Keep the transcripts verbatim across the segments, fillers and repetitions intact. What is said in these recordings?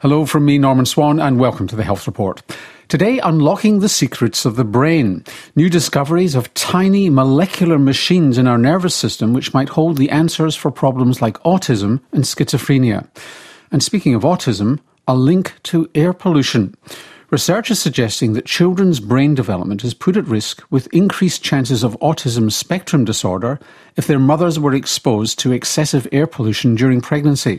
Hello from me, Norman Swan, and welcome to the Health Report. Today, unlocking the secrets of the brain. New discoveries of tiny molecular machines in our nervous system which might hold the answers for problems like autism and schizophrenia. And speaking of autism, a link to air pollution. Research is suggesting that children's brain development is put at risk with increased chances of autism spectrum disorder if their mothers were exposed to excessive air pollution during pregnancy.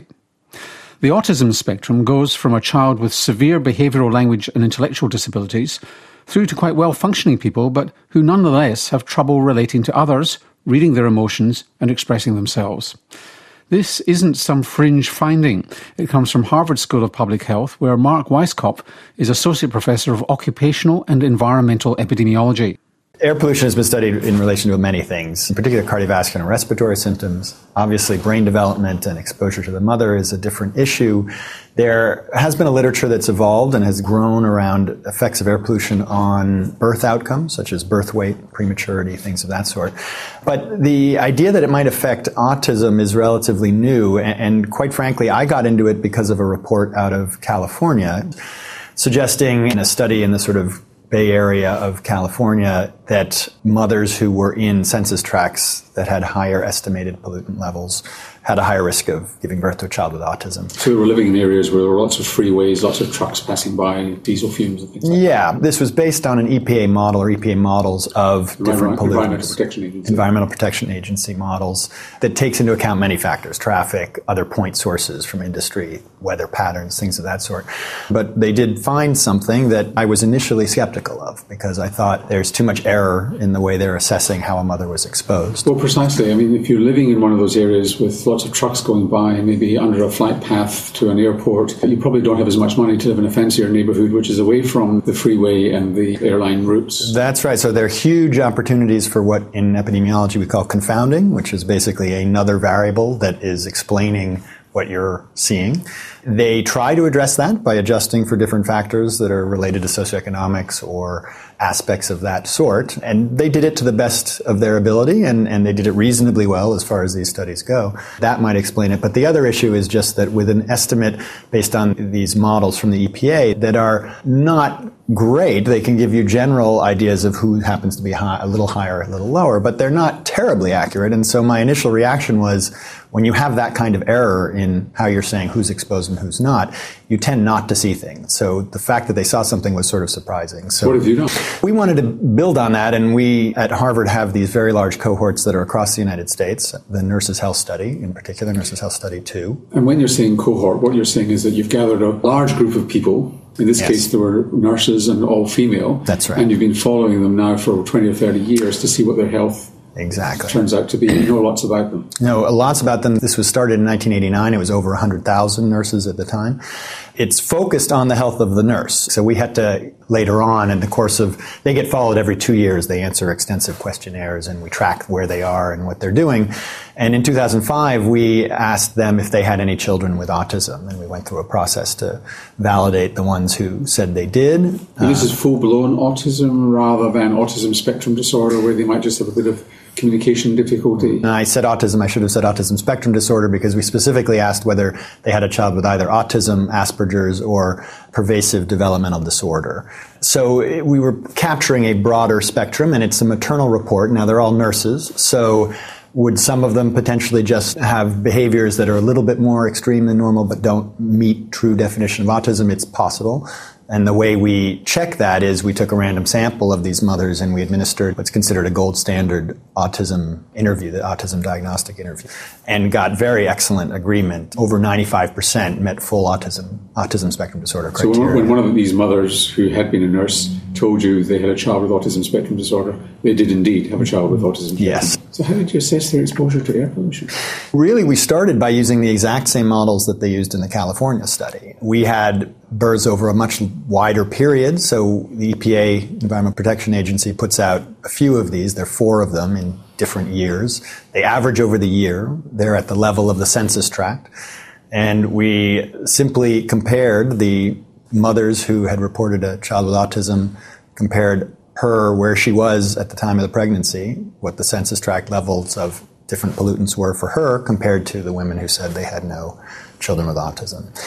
The autism spectrum goes from a child with severe behavioural, language and intellectual disabilities through to quite well-functioning people, but who nonetheless have trouble relating to others, reading their emotions and expressing themselves. This isn't some fringe finding. It comes from Harvard School of Public Health, where Mark Weisskopf is Associate Professor of Occupational and Environmental Epidemiology. Air pollution has been studied in relation to many things, in particular cardiovascular and respiratory symptoms. Obviously, brain development and exposure to the mother is a different issue. There has been a literature that's evolved and has grown around effects of air pollution on birth outcomes, such as birth weight, prematurity, things of that sort. But the idea that it might affect autism is relatively new, and quite frankly, I got into it because of a report out of California suggesting in a study in the sort of Bay Area of California that mothers who were in census tracts that had higher estimated pollutant levels had a higher risk of giving birth to a child with autism. So we were living in areas where there were lots of freeways, lots of trucks passing by, diesel fumes and things like yeah, that. Yeah, this was based on an E P A model or E P A models of different pollutants. Environmental Protection Agency. Environmental Protection Agency models that takes into account many factors, traffic, other point sources from industry, weather patterns, things of that sort. But they did find something that I was initially skeptical of because I thought there's too much error in the way they're assessing how a mother was exposed. Well, precisely. I mean, if you're living in one of those areas with lots of trucks going by, maybe under a flight path to an airport, you probably don't have as much money to live in a fancier neighbourhood, which is away from the freeway and the airline routes. That's right. So there are huge opportunities for what in epidemiology we call confounding, which is basically another variable that is explaining what you're seeing. They try to address that by adjusting for different factors that are related to socioeconomics or aspects of that sort. And they did it to the best of their ability, and, and they did it reasonably well as far as these studies go. That might explain it. But the other issue is just that with an estimate based on these models from the E P A that are not great, they can give you general ideas of who happens to be high, a little higher, a little lower, but they're not terribly accurate. And so my initial reaction was, when you have that kind of error in how you're saying who's exposed and who's not, you tend not to see things. So the fact that they saw something was sort of surprising. So what have you done? We wanted to build on that, and we at Harvard have these very large cohorts that are across the United States, the Nurses' Health Study, in particular, Nurses' Health Study two. And when you're saying cohort, what you're saying is that you've gathered a large group of people. In this yes. case, there were nurses and all female. That's right. And you've been following them now for twenty or thirty years to see what their health exactly turns out to be. You know lots about them. No, lots about them. This was started in nineteen eighty-nine. It was over one hundred thousand nurses at the time. It's focused on the health of the nurse. So we had to, later on in the course of, they get followed every two years. They answer extensive questionnaires and we track where they are and what they're doing. And in two thousand five, we asked them if they had any children with autism. And we went through a process to validate the ones who said they did. And this uh, is full-blown autism rather than autism spectrum disorder, where they might just have a bit of communication difficulty. I said autism. I should have said autism spectrum disorder because we specifically asked whether they had a child with either autism, Asperger's, or pervasive developmental disorder. So we were capturing a broader spectrum, and it's a maternal report. Now, they're all nurses, so would some of them potentially just have behaviors that are a little bit more extreme than normal but don't meet true definition of autism? It's possible. And the way we check that is we took a random sample of these mothers and we administered what's considered a gold standard autism interview, the autism diagnostic interview, and got very excellent agreement. Over ninety-five percent met full autism, autism spectrum disorder criteria. So when one of these mothers who had been a nurse told you they had a child with autism spectrum disorder, they did indeed have a child with autism spectrum. Yes. So how did you assess their exposure to air pollution? Really, we started by using the exact same models that they used in the California study. We had births over a much wider period, so the E P A, Environmental Protection Agency, puts out a few of these. There are four of them in different years. They average over the year. They're at the level of the census tract. And we simply compared the mothers who had reported a child with autism, compared her where she was at the time of the pregnancy, what the census tract levels of different pollutants were for her, compared to the women who said they had no children with autism.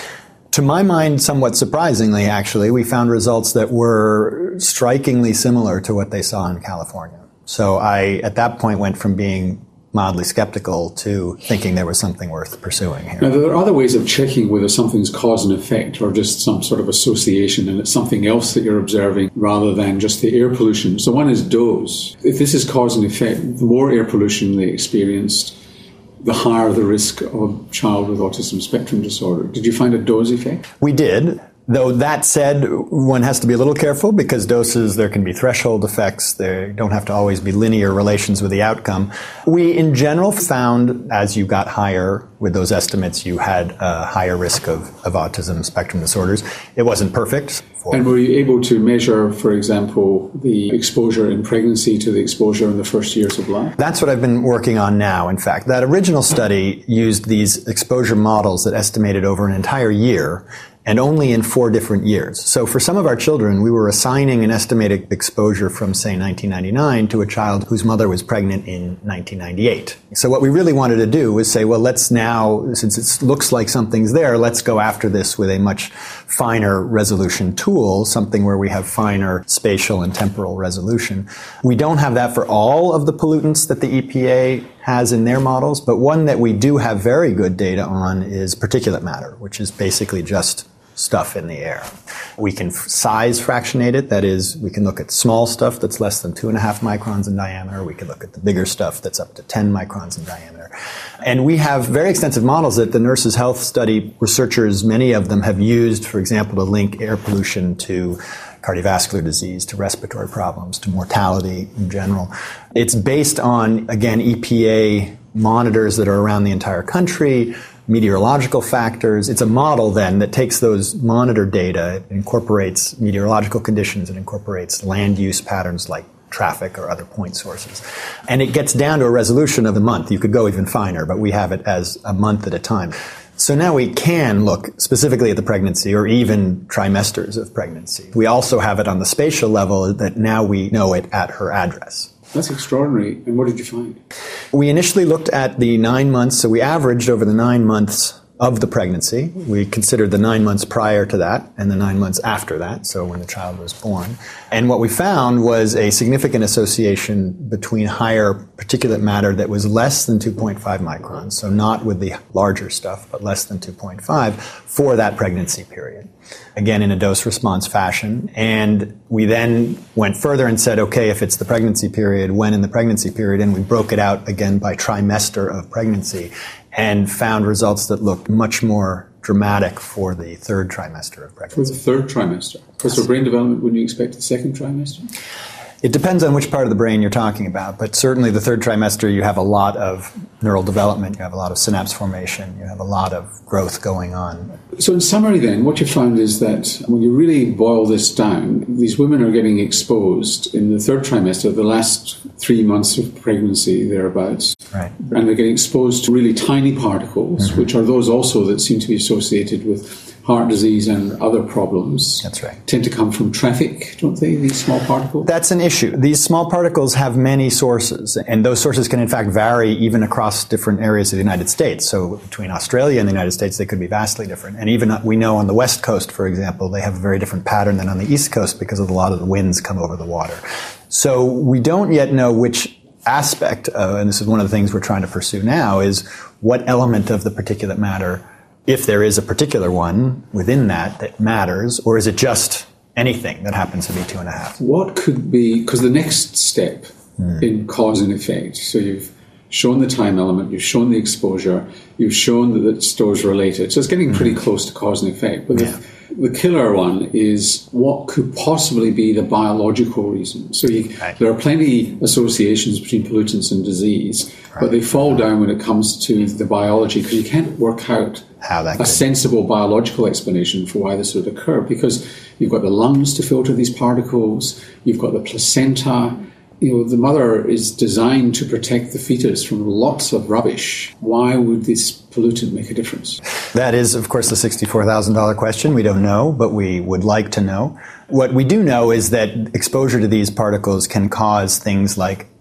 To my mind, somewhat surprisingly, actually, we found results that were strikingly similar to what they saw in California. So I, at that point, went from being mildly skeptical to thinking there was something worth pursuing here. Now, there are other ways of checking whether something's cause and effect or just some sort of association and it's something else that you're observing rather than just the air pollution. So one is dose. If this is cause and effect, the more air pollution they experienced, the higher the risk of a child with autism spectrum disorder. Did you find a dose effect? We did. Though that said, one has to be a little careful because doses, there can be threshold effects. There don't have to always be linear relations with the outcome. We, in general, found as you got higher with those estimates, you had a higher risk of, of autism spectrum disorders. It wasn't perfect. And were you able to measure, for example, the exposure in pregnancy to the exposure in the first years of life? That's what I've been working on now, in fact. That original study used these exposure models that estimated over an entire year and only in four different years. So for some of our children, we were assigning an estimated exposure from, say, nineteen ninety-nine to a child whose mother was pregnant in nineteen ninety-eight. So what we really wanted to do was say, well, let's now, since it looks like something's there, let's go after this with a much finer resolution tool, something where we have finer spatial and temporal resolution. We don't have that for all of the pollutants that the E P A has in their models, but one that we do have very good data on is particulate matter, which is basically just stuff in the air. We can f- size fractionate it. That is, we can look at small stuff that's less than two and a half microns in diameter. We can look at the bigger stuff that's up to ten microns in diameter. And we have very extensive models that the Nurses' Health Study researchers, many of them have used, for example, to link air pollution to cardiovascular disease, to respiratory problems, to mortality in general. It's based on, again, E P A monitors that are around the entire country, meteorological factors. It's a model then that takes those monitor data, it incorporates meteorological conditions, it incorporates land use patterns like traffic or other point sources. And it gets down to a resolution of a month. You could go even finer, but we have it as a month at a time. So now we can look specifically at the pregnancy or even trimesters of pregnancy. We also have it on the spatial level that now we know it at her address. That's extraordinary. And what did you find? We initially looked at the nine months, so we averaged over the nine months of the pregnancy. We considered the nine months prior to that and the nine months after that, so when the child was born. And what we found was a significant association between higher particulate matter that was less than two point five microns, so not with the larger stuff, but less than two point five for that pregnancy period. Again, in a dose-response fashion. And we then went further and said, okay, if it's the pregnancy period, when in the pregnancy period? And we broke it out again by trimester of pregnancy and found results that looked much more dramatic for the third trimester of pregnancy. For the third trimester? Because for brain development, wouldn't you expect the second trimester? It depends on which part of the brain you're talking about, but certainly the third trimester you have a lot of neural development, you have a lot of synapse formation, you have a lot of growth going on. So in summary then, what you found is that when you really boil this down, these women are getting exposed in the third trimester, the last three months of pregnancy, thereabouts. Right. And they're getting exposed to really tiny particles, mm-hmm. which are those also that seem to be associated with heart disease and other problems. That's right. Tend to come from traffic, don't they, these small particles? That's an issue. These small particles have many sources, and those sources can in fact vary even across different areas of the United States. So between Australia and the United States, they could be vastly different. And even we know on the West Coast, for example, they have a very different pattern than on the East Coast because of a lot of the winds come over the water. So we don't yet know which aspect, of, and this is one of the things we're trying to pursue now, is what element of the particulate matter, if there is a particular one within that that matters, or is it just anything that happens to be two and a half? What could be, because the next step mm. in cause and effect, so you've shown the time element, you've shown the exposure, you've shown that the store's related. So it's getting pretty mm. close to cause and effect. But yeah. the, the killer one is what could possibly be the biological reason. So you, right. there are plenty associations between pollutants and disease, right. but they fall down when it comes to the biology because you can't work out How that a could. sensible biological explanation for why this would occur, because you've got the lungs to filter these particles, you've got the placenta. You know, the mother is designed to protect the fetus from lots of rubbish. Why would this pollutant make a difference? That is, of course, the sixty-four thousand dollars question. We don't know, but we would like to know. What we do know is that exposure to these particles can cause things like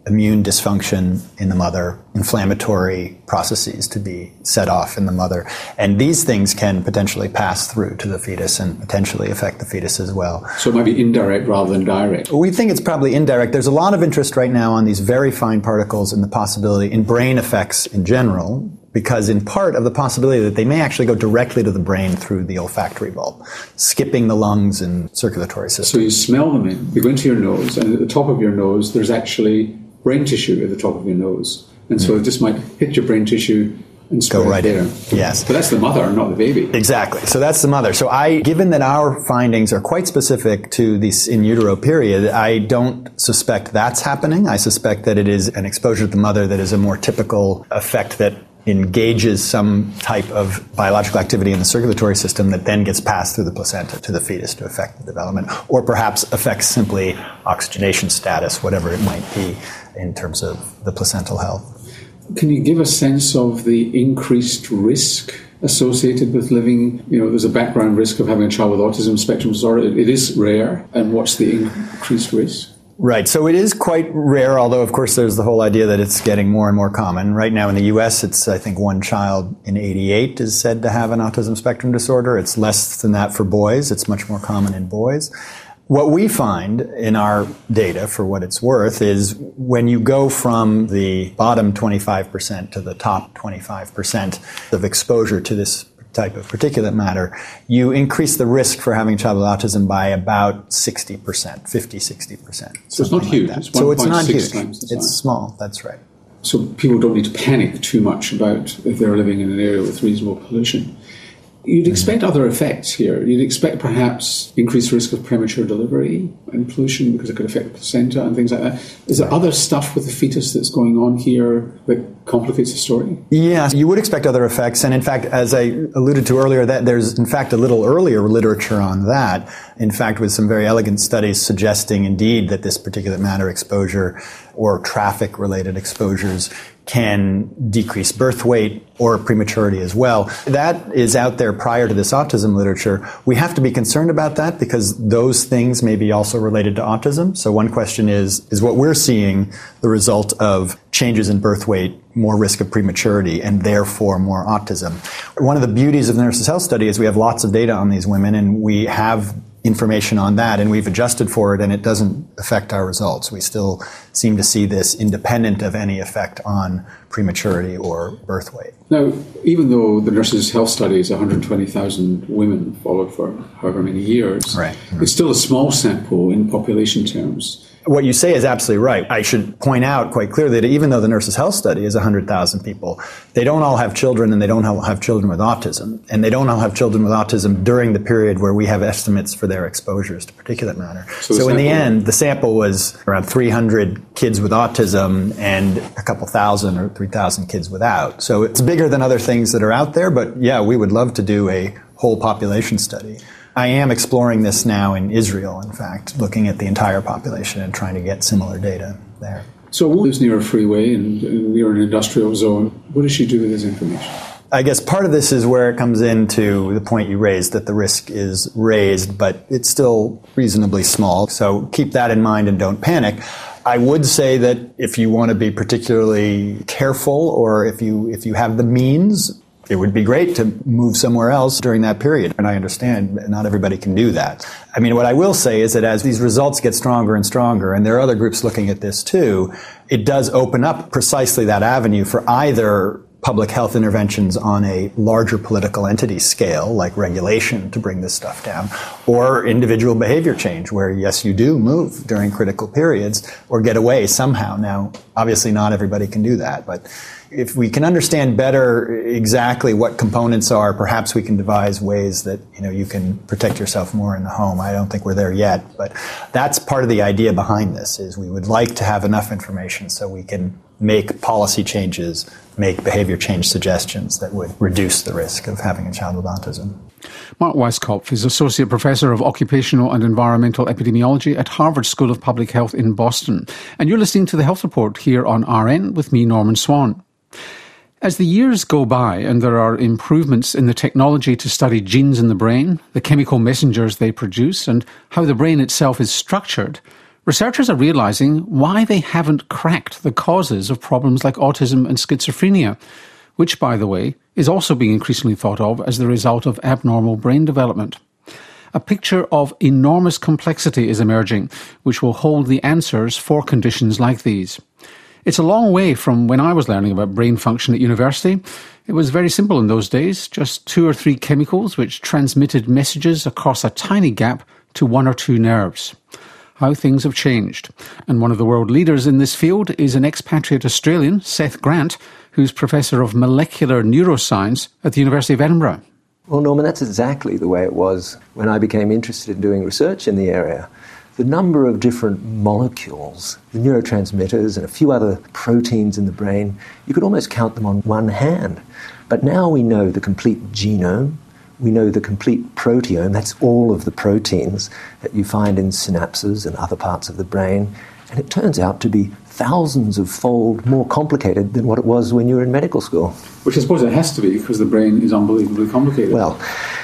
immune dysfunction in the mother, inflammatory processes to be set off in the mother. And these things can potentially pass through to the fetus and potentially affect the fetus as well. So it might be indirect rather than direct. We think it's probably indirect. There's a lot of interest right now on these very fine particles and the possibility in brain effects in general, because in part of the possibility that they may actually go directly to the brain through the olfactory bulb, skipping the lungs and circulatory system. So you smell them in, they go into your nose, and at the top of your nose there's actually brain tissue at the top of your nose. And so mm. it just might hit your brain tissue and spread go right there. in. Yes. But that's the mother, not the baby. Exactly. So that's the mother. So I, given that our findings are quite specific to this in utero period, I don't suspect that's happening. I suspect that it is an exposure to the mother that is a more typical effect that engages some type of biological activity in the circulatory system that then gets passed through the placenta to the fetus to affect the development, or perhaps affects simply oxygenation status, whatever it might be in terms of the placental health. Can you give a sense of the increased risk associated with living? You know, there's a background risk of having a child with autism spectrum disorder. It is rare. And what's the increased risk? Right. So it is quite rare, although, of course, there's the whole idea that it's getting more and more common. Right now in the U S, it's, I think, one child in eighty-eight is said to have an autism spectrum disorder. It's less than that for boys. It's much more common in boys. What we find in our data, for what it's worth, is when you go from the bottom twenty-five percent to the top twenty-five percent of exposure to this type of particulate matter, you increase the risk for having a child with autism by about sixty percent, fifty, sixty percent. So it's not like huge. That. It's so it's not huge. Times the it's size. Small, that's right. So people don't need to panic too much about if they're living in an area with reasonable pollution. You'd expect other effects here. You'd expect perhaps increased risk of premature delivery and pollution because it could affect the placenta and things like that. Is there other stuff with the fetus that's going on here that complicates the story? Yes, you would expect other effects. And in fact, as I alluded to earlier, that there's in fact a little earlier literature on that. In fact, with some very elegant studies suggesting indeed that this particulate matter exposure or traffic-related exposures can decrease birth weight or prematurity as well. That is out there prior to this autism literature. We have to be concerned about that because those things may be also related to autism. So one question is, is what we're seeing the result of changes in birth weight, more risk of prematurity, and therefore more autism? One of the beauties of the Nurses' Health Study is we have lots of data on these women, and we have information on that, and we've adjusted for it, and it doesn't affect our results. We still seem to see this independent of any effect on prematurity or birth weight. Now, even though the Nurses' Health Study is one hundred twenty thousand women followed for however many years, right. mm-hmm. It's still a small sample in population terms. What you say is absolutely right. I should point out quite clearly that even though the Nurses' Health Study is one hundred thousand people, they don't all have children, and they don't all have children with autism. And they don't all have children with autism during the period where we have estimates for their exposures to particulate matter. So, so in the end, the sample was around three hundred kids with autism and a couple thousand or three thousand kids without. So it's bigger than other things that are out there, but yeah, we would love to do a whole population study. I am exploring this now in Israel, in fact, looking at the entire population and trying to get similar data there. So a woman who's near a freeway and near an industrial zone, what does she do with this information? I guess part of this is where it comes into the point you raised, that the risk is raised, but it's still reasonably small. So keep that in mind and don't panic. I would say that if you want to be particularly careful, or if you if you have the means, it would be great to move somewhere else during that period. And I understand not everybody can do that. I mean, what I will say is that as these results get stronger and stronger, and there are other groups looking at this too, it does open up precisely that avenue for either public health interventions on a larger political entity scale, like regulation to bring this stuff down, or individual behavior change, where, yes, you do move during critical periods or get away somehow. Now, obviously not everybody can do that, but if we can understand better exactly what components are, perhaps we can devise ways that, you know, you can protect yourself more in the home. I don't think we're there yet, but that's part of the idea behind this, is we would like to have enough information so we can make policy changes, make behavior change suggestions that would reduce the risk of having a child with autism. Mark Weiskopf is Associate Professor of Occupational and Environmental Epidemiology at Harvard School of Public Health in Boston. And you're listening to The Health Report here on R N with me, Norman Swan. As the years go by and there are improvements in the technology to study genes in the brain, the chemical messengers they produce, and how the brain itself is structured, Researchers are realising why they haven't cracked the causes of problems like autism and schizophrenia, which, by the way, is also being increasingly thought of as the result of abnormal brain development. A picture of enormous complexity is emerging, which will hold the answers for conditions like these. It's a long way from when I was learning about brain function at university. It was very simple in those days, just two or three chemicals which transmitted messages across a tiny gap to one or two nerves. How things have changed. And one of the world leaders in this field is an expatriate Australian, Seth Grant, who's Professor of Molecular Neuroscience at the University of Edinburgh. Well, Norman, that's exactly the way it was when I became interested in doing research in the area. The number of different molecules, the neurotransmitters and a few other proteins in the brain, you could almost count them on one hand. But now we know the complete genome, we know the complete proteome, that's all of the proteins that you find in synapses and other parts of the brain, and it turns out to be thousands of fold more complicated than what it was when you were in medical school. Which I suppose it has to be, because the brain is unbelievably complicated. Well,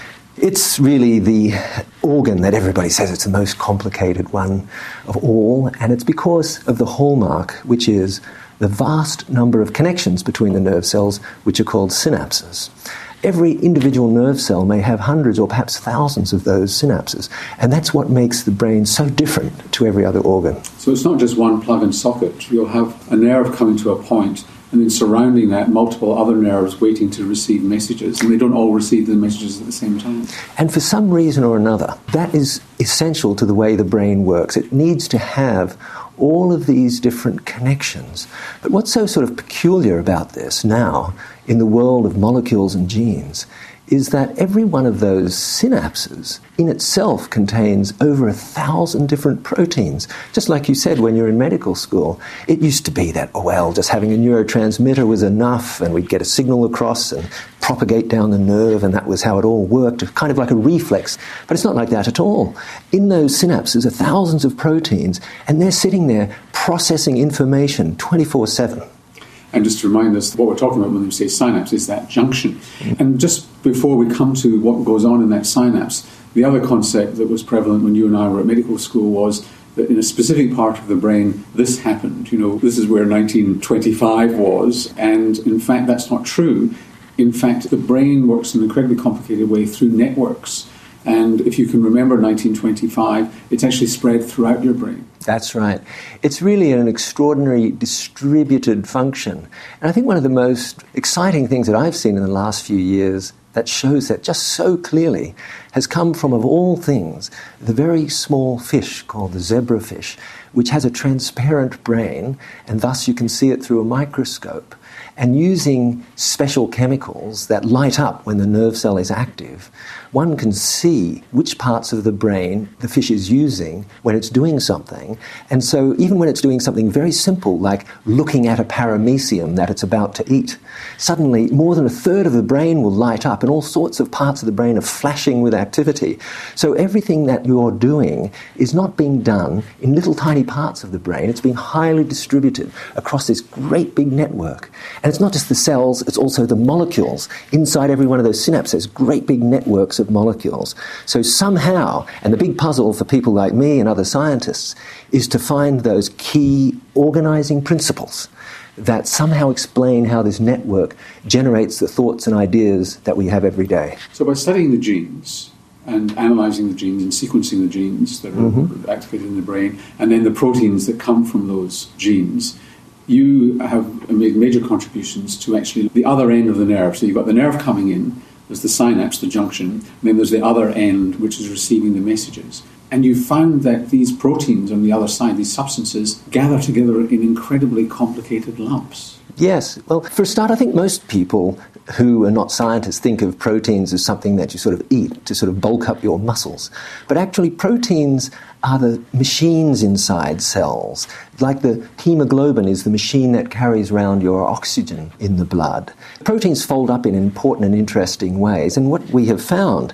it's really the organ that everybody says it's the most complicated one of all, and it's because of the hallmark, which is the vast number of connections between the nerve cells, which are called synapses. Every individual nerve cell may have hundreds or perhaps thousands of those synapses, and that's what makes the brain so different to every other organ. So it's not just one plug and socket. You'll have a nerve coming to a point, and then surrounding that, multiple other nerves waiting to receive messages, and they don't all receive the messages at the same time. And for some reason or another, that is essential to the way the brain works. It needs to have all of these different connections. But what's so sort of peculiar about this now, in the world of molecules and genes, is that every one of those synapses in itself contains over a thousand different proteins. Just like you said when you were in medical school, it used to be that, oh well, just having a neurotransmitter was enough and we'd get a signal across and propagate down the nerve, and that was how it all worked, kind of like a reflex. But it's not like that at all. In those synapses are thousands of proteins, and they're sitting there processing information twenty-four seven. And just to remind us, what we're talking about when we say synapse is that junction. Mm-hmm. And just before we come to what goes on in that synapse, the other concept that was prevalent when you and I were at medical school was that in a specific part of the brain, this happened. You know, this is where nineteen twenty-five was, and in fact, that's not true. In fact, the brain works in an incredibly complicated way through networks. And if you can remember nineteen twenty-five, it's actually spread throughout your brain. That's right. It's really an extraordinary distributed function. And I think one of the most exciting things that I've seen in the last few years that shows that just so clearly has come from, of all things, the very small fish called the zebrafish, which has a transparent brain, and thus you can see it through a microscope. And using special chemicals that light up when the nerve cell is active, one can see which parts of the brain the fish is using when it's doing something. And so even when it's doing something very simple, like looking at a paramecium that it's about to eat, suddenly more than a third of the brain will light up and all sorts of parts of the brain are flashing with activity. So everything that you're doing is not being done in little tiny parts of the brain. It's being highly distributed across this great big network. And it's not just the cells, it's also the molecules. Inside every one of those synapses, great big networks of molecules. So somehow, and the big puzzle for people like me and other scientists, is to find those key organizing principles that somehow explain how this network generates the thoughts and ideas that we have every day. So by studying the genes and analysing the genes and sequencing the genes that are mm-hmm. activated in the brain, and then the proteins that come from those genes, you have made major contributions to actually the other end of the nerve. So you've got the nerve coming in, there's the synapse, the junction, and then there's the other end, which is receiving the messages. And you found that these proteins on the other side, these substances, gather together in incredibly complicated lumps. Yes. Well, for a start, I think most people who are not scientists think of proteins as something that you sort of eat to sort of bulk up your muscles. But actually, proteins are the machines inside cells. Like the hemoglobin is the machine that carries around your oxygen in the blood. Proteins fold up in important and interesting ways. And what we have found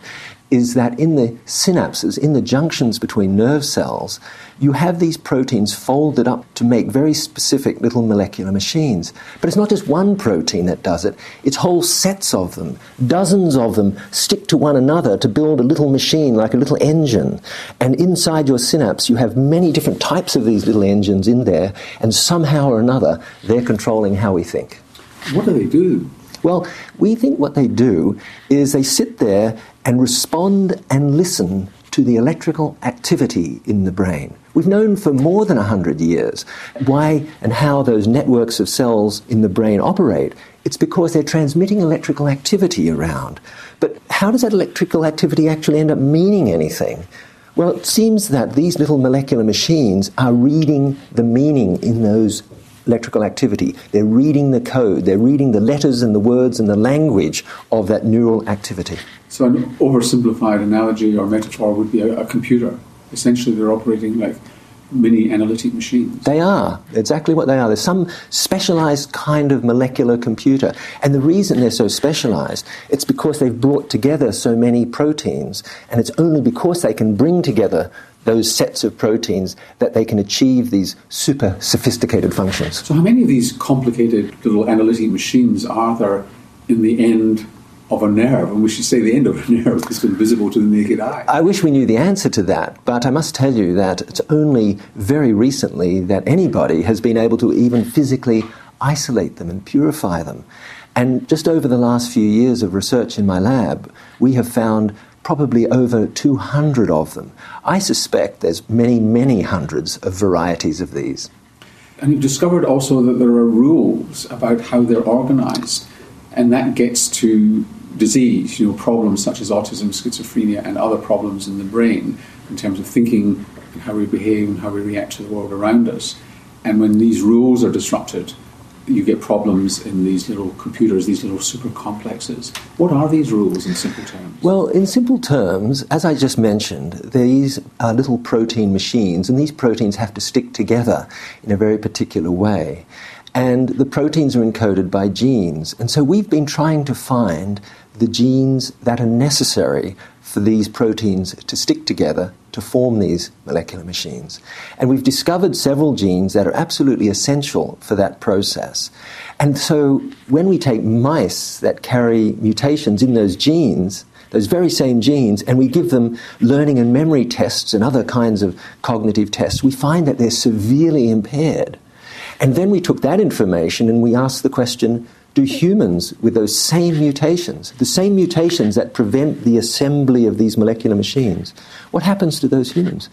is that in the synapses, in the junctions between nerve cells, you have these proteins folded up to make very specific little molecular machines. But it's not just one protein that does it, it's whole sets of them. Dozens of them stick to one another to build a little machine like a little engine. And inside your synapse, you have many different types of these little engines in there, and somehow or another, they're controlling how we think. What do they do? Well, we think what they do is they sit there and respond and listen to the electrical activity in the brain. We've known for more than one hundred years why and how those networks of cells in the brain operate. It's because they're transmitting electrical activity around. But how does that electrical activity actually end up meaning anything? Well, it seems that these little molecular machines are reading the meaning in those electrical activity. They're reading the code. They're reading the letters and the words and the language of that neural activity. So an oversimplified analogy or metaphor would be a, a computer. Essentially, they're operating like mini analytic machines. They are. Exactly what they are. There's some specialized kind of molecular computer. And the reason they're so specialized, it's because they've brought together so many proteins, and it's only because they can bring together those sets of proteins that they can achieve these super sophisticated functions. So how many of these complicated little analytic machines are there in the end of a nerve? And we should say the end of a nerve is invisible to the naked eye. I wish we knew the answer to that, but I must tell you that it's only very recently that anybody has been able to even physically isolate them and purify them. And just over the last few years of research in my lab, we have found probably over two hundred of them. I suspect there's many, many hundreds of varieties of these. And you've discovered also that there are rules about how they're organized, and that gets to disease, you know, problems such as autism, schizophrenia, and other problems in the brain in terms of thinking and how we behave and how we react to the world around us. And when these rules are disrupted, you get problems in these little computers, these little super complexes. What are these rules in simple terms? Well, in simple terms, as I just mentioned, these are little protein machines, and these proteins have to stick together in a very particular way. And the proteins are encoded by genes. And so we've been trying to find the genes that are necessary for these proteins to stick together to form these molecular machines. And we've discovered several genes that are absolutely essential for that process. And so when we take mice that carry mutations in those genes, those very same genes, and we give them learning and memory tests and other kinds of cognitive tests, we find that they're severely impaired. And then we took that information and we asked the question, do humans with those same mutations, the same mutations that prevent the assembly of these molecular machines, what happens to those humans?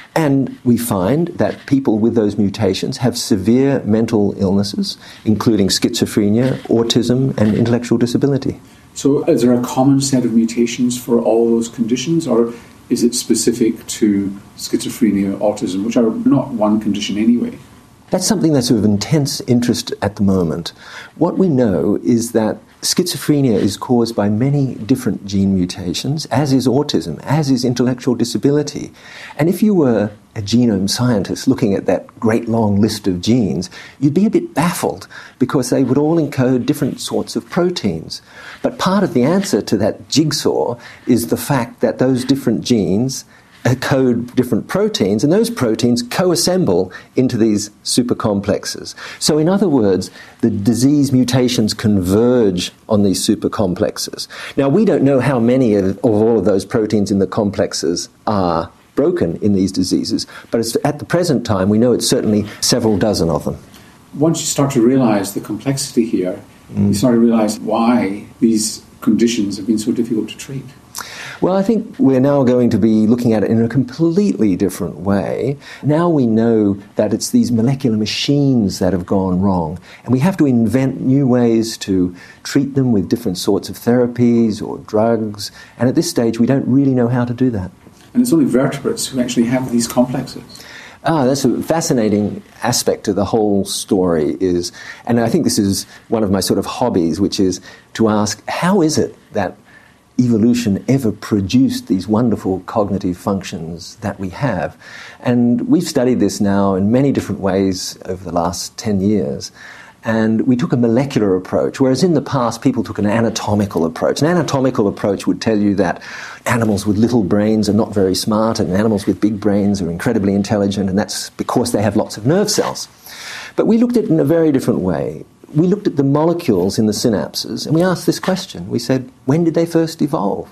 And we find that people with those mutations have severe mental illnesses, including schizophrenia, autism, and intellectual disability. So is there a common set of mutations for all those conditions, or is it specific to schizophrenia, autism, which are not one condition anyway? That's something that's of intense interest at the moment. What we know is that schizophrenia is caused by many different gene mutations, as is autism, as is intellectual disability. And if you were a genome scientist looking at that great long list of genes, you'd be a bit baffled because they would all encode different sorts of proteins. But part of the answer to that jigsaw is the fact that those different genes code different proteins, and those proteins co-assemble into these supercomplexes. So in other words, the disease mutations converge on these supercomplexes. Now, we don't know how many of, of all of those proteins in the complexes are broken in these diseases, but it's, at the present time, we know it's certainly several dozen of them. Once you start to realize the complexity here, mm. you start to realize why these conditions have been so difficult to treat. Well, I think we're now going to be looking at it in a completely different way. Now we know that it's these molecular machines that have gone wrong, and we have to invent new ways to treat them with different sorts of therapies or drugs, and at this stage we don't really know how to do that. And it's only vertebrates who actually have these complexes. Ah, that's a fascinating aspect to the whole story is, and I think this is one of my sort of hobbies, which is to ask, how is it that evolution ever produced these wonderful cognitive functions that we have? And we've studied this now in many different ways over the last ten years. And we took a molecular approach, whereas in the past people took an anatomical approach. An anatomical approach would tell you that animals with little brains are not very smart and animals with big brains are incredibly intelligent, and that's because they have lots of nerve cells. But we looked at it in a very different way. We looked at the molecules in the synapses and we asked this question. We said, when did they first evolve?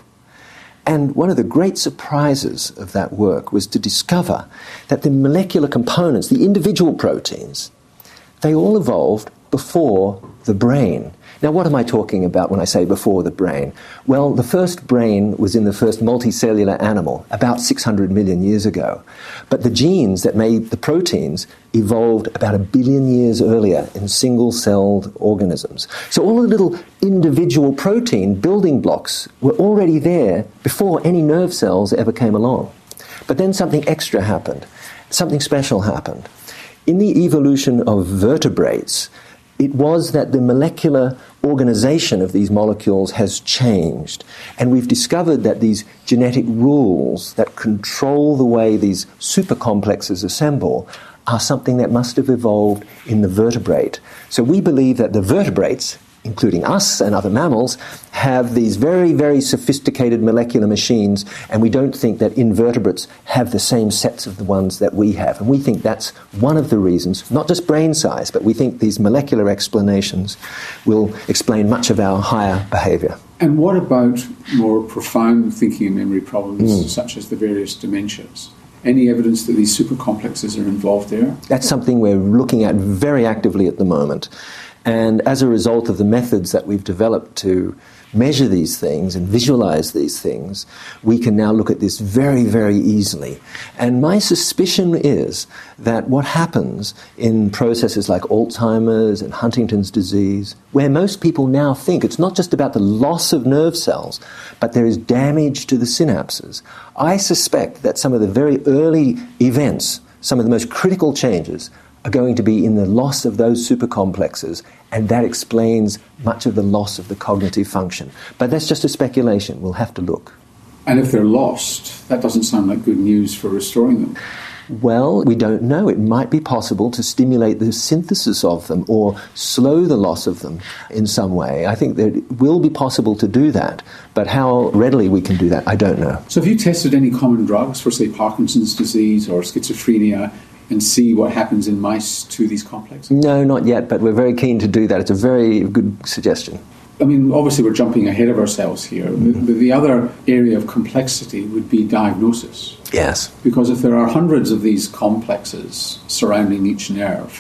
And one of the great surprises of that work was to discover that the molecular components, the individual proteins, they all evolved before the brain. Now, what am I talking about when I say before the brain? Well, the first brain was in the first multicellular animal about six hundred million years ago. But the genes that made the proteins evolved about a billion years earlier in single-celled organisms. So all the little individual protein building blocks were already there before any nerve cells ever came along. But then something extra happened. Something special happened. In the evolution of vertebrates, it was that the molecular organization of these molecules has changed. And we've discovered that these genetic rules that control the way these supercomplexes assemble are something that must have evolved in the vertebrate. So we believe that the vertebrates, including us and other mammals, have these very, very sophisticated molecular machines, and we don't think that invertebrates have the same sets of the ones that we have. And we think that's one of the reasons, not just brain size, but we think these molecular explanations will explain much of our higher behavior. And what about more profound thinking and memory problems, mm. such as the various dementias? Any evidence that these supercomplexes are involved there? That's something we're looking at very actively at the moment. And as a result of the methods that we've developed to measure these things and visualize these things, we can now look at this very, very easily. And my suspicion is that what happens in processes like Alzheimer's and Huntington's disease, where most people now think it's not just about the loss of nerve cells, but there is damage to the synapses, I suspect that some of the very early events, some of the most critical changes, are going to be in the loss of those supercomplexes, and that explains much of the loss of the cognitive function. But that's just a speculation. We'll have to look. And if they're lost, that doesn't sound like good news for restoring them. Well, we don't know. It might be possible to stimulate the synthesis of them or slow the loss of them in some way. I think that it will be possible to do that, but how readily we can do that, I don't know. So have you tested any common drugs for, say, Parkinson's disease or schizophrenia and see what happens in mice to these complexes? No, not yet, but we're very keen to do that. It's a very good suggestion. I mean, obviously we're jumping ahead of ourselves here. Mm-hmm. The, the other area of complexity would be diagnosis. Yes. Because if there are hundreds of these complexes surrounding each nerve,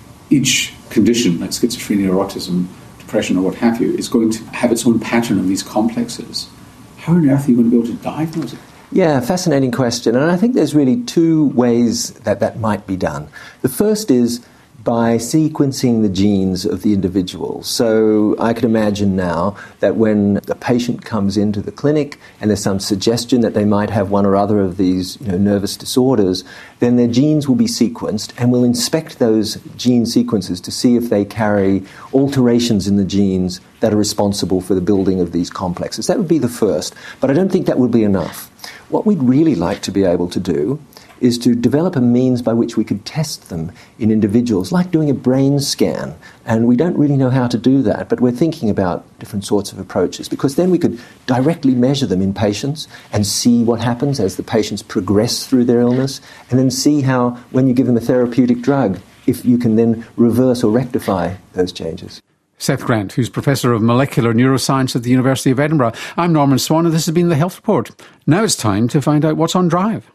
each condition, like schizophrenia or autism, depression or what have you, is going to have its own pattern of these complexes. How on earth are you going to be able to diagnose it? Yeah, fascinating question. And I think there's really two ways that that might be done. The first is by sequencing the genes of the individual. So I could imagine now that when a patient comes into the clinic and there's some suggestion that they might have one or other of these, you know, nervous disorders, then their genes will be sequenced, and we'll inspect those gene sequences to see if they carry alterations in the genes that are responsible for the building of these complexes. That would be the first, but I don't think that would be enough. What we'd really like to be able to do is to develop a means by which we could test them in individuals, like doing a brain scan. And we don't really know how to do that, but we're thinking about different sorts of approaches, because then we could directly measure them in patients and see what happens as the patients progress through their illness, and then see how, when you give them a therapeutic drug, if you can then reverse or rectify those changes. Seth Grant, who's Professor of Molecular Neuroscience at the University of Edinburgh. I'm Norman Swan, and this has been The Health Report. Now it's time to find out what's on Drive.